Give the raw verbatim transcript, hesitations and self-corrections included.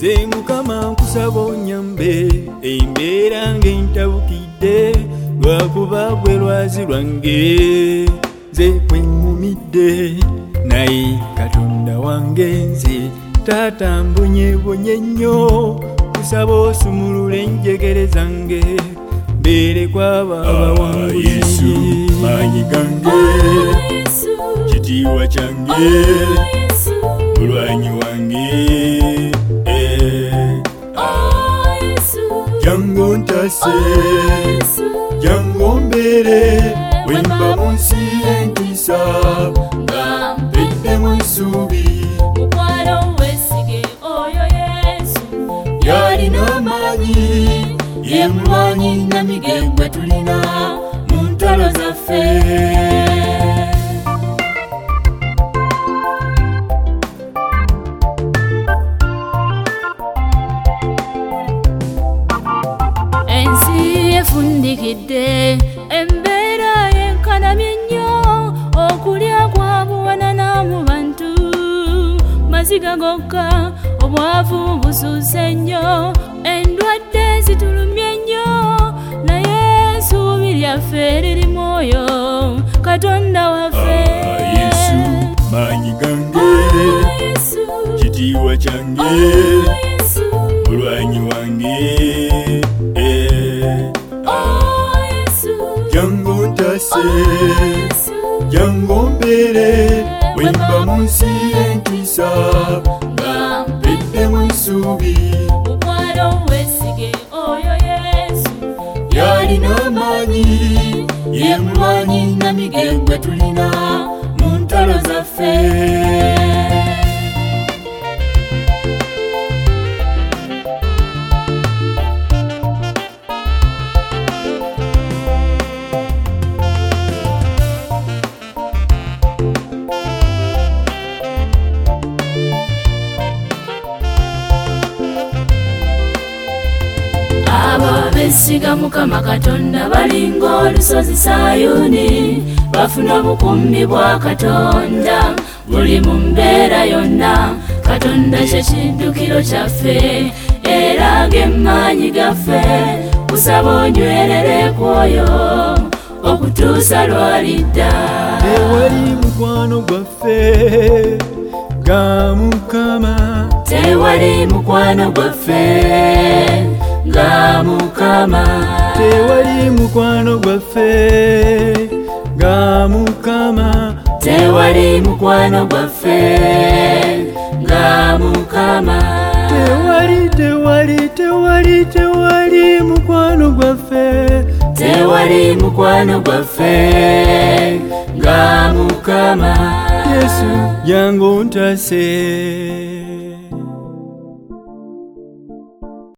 Nze Mukama nkusaba onyambe embeera ng'entabukidde lwakuba gwe lwazi lwange nze kweŋŋumidde naye Katonda wange nze taata mbonyebonye nnyo kusaba osumulule enjegere zange mbeere kwabo abawanguzi. Yesu maanyi gange kitiibwa kyange mulwanyi wange jangu ntase jangu mbeere wemba mu nsi y'entiisa nga mpeddemu essuubi. Mukwano weesige oyo Yesu yalina amaanyi ye mulwanyi namige gwe tulina mu ntalo zaffe. ensi efundikidde embeera yenkanamye nnyo okulya kwabuwanana mu bantu maziga gokka obwavu busuuse nnyo endwadde zitulumye nnyo naye essuubi lyaffe liri mwoyo Katonda waffe. Yesu maanyi gange kitiibwa kyange mulwanyi wange jangu ntase jangu mbeere wemba mu nsi y'entiisa nga mpeddemu essuubi. Mukwano weesige oyo Yesu yalina amaanyi ye mulwanyi namige gwe tulina mu ntalo zaffe. abo beesiga Mukama Katonda balinga olusozi Sayuni bafuna obukuumi bwa Katonda buli mu mbeera yonna. Katonda kye kiddukiro kyaffe era g'emaanyi gaffe kusaba onywerere kwoyo okutuusa lw'alidda. Tewali mukwano gwaffe nga Mukama tewali mukwano gwaffe nga Mukama tewali mukwano gwaffe nga Mukama tewali mukwano gwaffe nga Mukama tewali tewali tewali tewali mukwano gwaffe tewali mukwano gwaffe nga Mukama. Yesu jangu ntase